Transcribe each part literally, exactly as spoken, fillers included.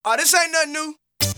Oh, this ain't nothing new.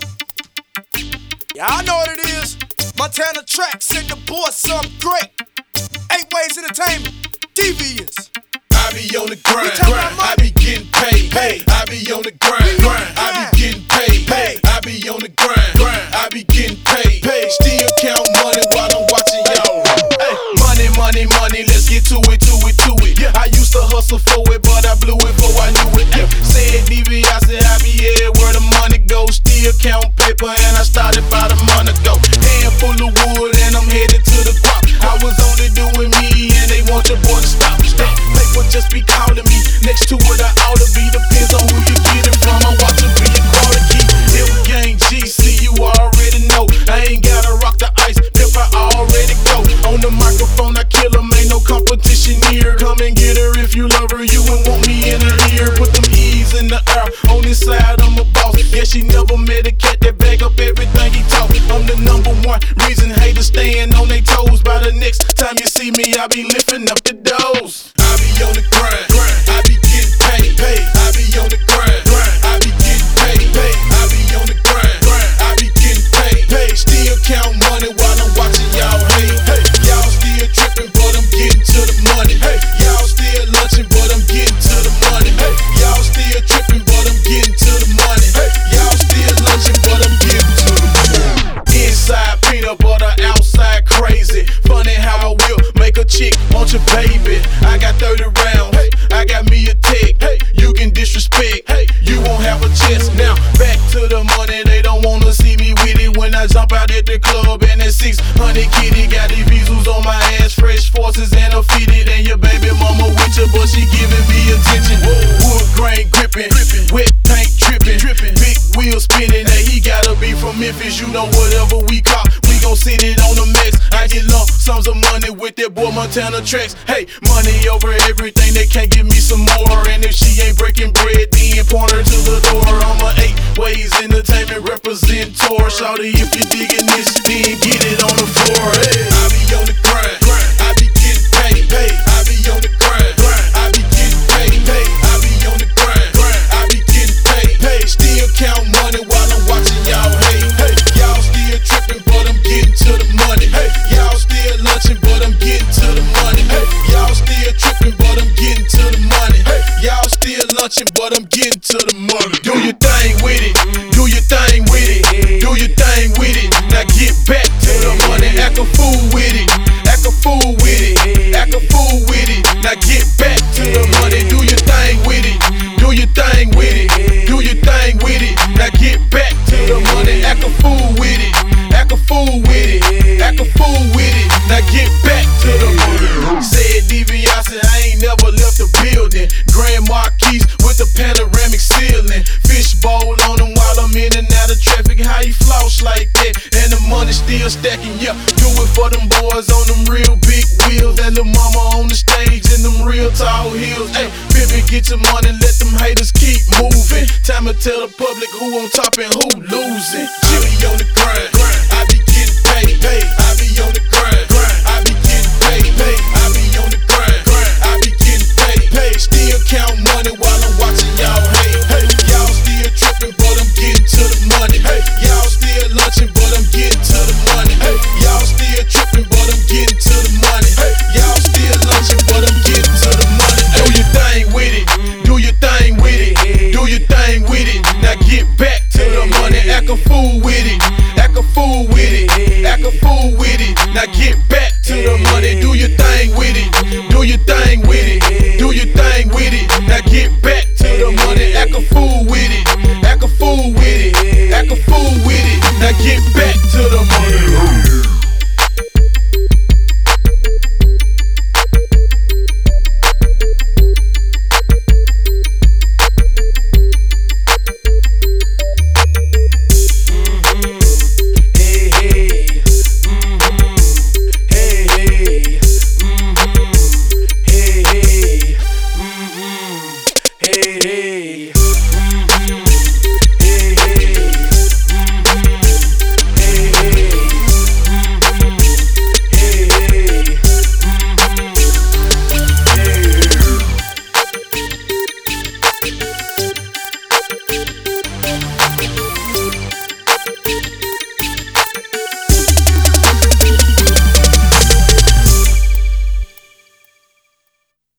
Yeah, I know what it is. Montana Tracks and the boy something great. Eight Ways Entertainment, Devious. I be on the grind, grind. I be getting paid. Hey. I be on the grind, grind. I be getting paid. Hey. I be on the grind, grind. I be getting paid. Hey. Still count money while I'm watching y'all. Hey. Money, money, money. Let's get to it, to it, to it. Yeah. I used to hustle for it, but I blew it before I knew it. Yeah. Said D V, I said I be here where the money goes. Still count paper, and I started about a month ago. Hand full of wood, and I'm headed to the crop. I was only doing me, and they want your boy to stop. Stop. Paper just be calling me. Next to it, I ought to be. Depends on who you get it from. I watch it be a quality. If gang G C, you already know. I ain't gotta rock the ice. If I already go on the microphone, I kill 'em. Ain't no competition here. Come and get her if you love her. You won't want me in her ear. Put them E's in the air. On this side, I'm a boss. Yeah, she never met a cat that bag up everything he talk. I'm the number one reason haters staying on their toes. By the next time you see me, I be lifting up the doors. I be on the grind, grind. I be getting paid, paid. I be on the grind, grind. I be getting paid, paid. I be on the grind, grind. I be getting paid, paid. Still count money while I'm watching y'all hate. Hey, y'all still tripping, but I'm getting to the money. Hey, y'all still lunching, but I'm getting to the money. Hey, y'all still tripping, but I'm getting to the money. Hey, y'all still lunching, but I'm getting to the money. Inside peanut butter, outside crazy. Funny how I will make a chick want your baby. I got thirty rounds, hey, I got me a tech. Hey, you can disrespect, hey, you won't have a chance. Now back to the money, they don't wanna see me with it. When I jump out at the club and that six hundred kitty got these visuals on my ass, fresh forces and a fitted. And your baby mama with you, but she giving me attention. Wood grain gripping, wet paint dripping, big wheel spinning. Hey, he gotta be from Memphis, you know whatever we call, we gon' send it on the max. I get lump sums of money with that boy Montana Tracks. Hey, money over everything, they can't give me some more. And if she ain't breaking bread, then point her to the door. I'm a Eight Ways Entertainment representor. Shawty, if you digging this, then get it on the floor. Hey. I be on the grind, grind. I be getting paid, paid. I be on the grind, grind. I be getting paid, paid. I be on the grind, grind. I be getting paid, paid. Still count money while I'm watching y'all hate. Hey, y'all still tripping, but I'm getting to the money. Hey, y'all still lunching, but I'm getting to the money. Hey, y'all still tripping, but I'm getting to the money. Hey, y'all still lunching, but I'm getting to the money. Do your thing with it, do your thing with it, do your thing with it. Now get back to the money, act a fool with it, act a fool with it, act a fool with it. Now get back to the money, do your thing with it, do your thing with it, do your thing with it. Now get back to the money, act a fool with it, act a fool with it, act a fool with it. Now get back to the money. Said D V, I said I ain't never left the building. Grand Marquis with the panoramic ceiling, fishbowl on them while I'm in and out of traffic. How you floss like that? And the money still stacking, yeah. Do it for them boys on them real big wheels, and the mama on the stage in them real tall heels. Hey, pimpin', get your money, let them haters keep moving. Time to tell the public who on top and who losing. I be on the grind, grind. I be getting paid, paid. I be on the grind, grind. I be getting paid, paid. I be on the grind, grind. I be getting paid, paid. Still count money while I'm watching y'all hate. Hey, y'all still tripping, but I'm getting to the money. Hey, y'all still lunching, but I'm getting to the money. Hey, y'all still tripping, but I'm getting to the money. Hey, y'all still lunching, but I'm getting to the money. Do your thing with it, do your thing with it, do your thing with it. Now get back to the money, act a fool with it, act a fool with it, act a fool with it. Now get back to the money, do your thing with it,